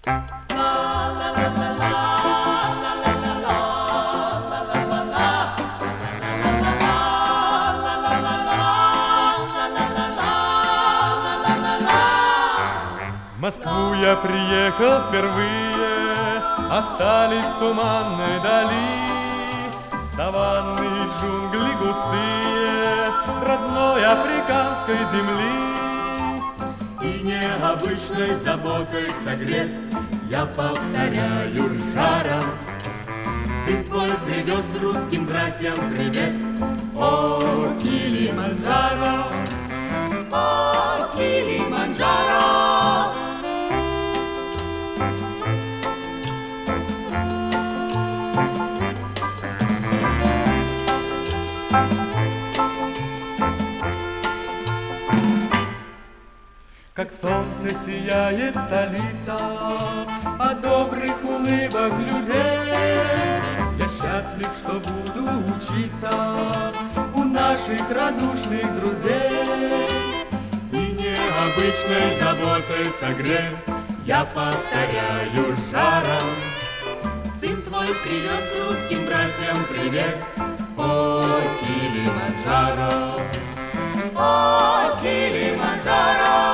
В Москву я приехал впервые, остались в туманной дали саванны и джунгли густые родной африканской земли. И необычной заботой согрет, я повторяю жаром, сын твой привез русским братьям привет. О, Килиманджаро, о, Килиманджаро. Как солнце сияет столица от добрых улыбок людей. Я счастлив, что буду учиться у наших радушных друзей. И необычной заботой согрет, я повторяю жаром, сын твой привез русским братьям привет. О, Килиманджаро, о, Килиманджаро.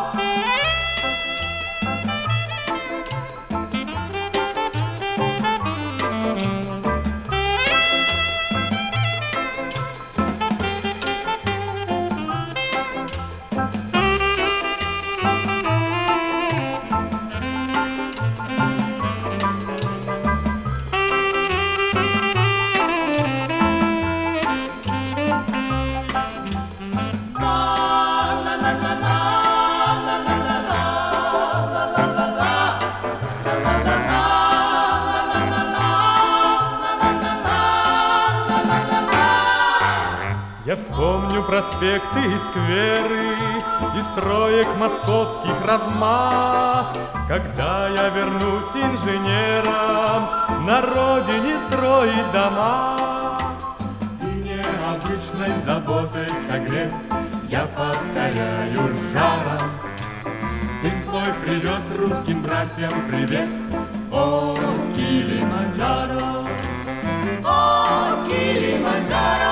Я вспомню проспекты и скверы, и строек московских размах, когда я вернусь инженером на родине строить дома. И необычной заботой согрет, я повторяю жаром, сын твой привез русским братьям привет. О, Килиманджаро, о, Килиманджаро.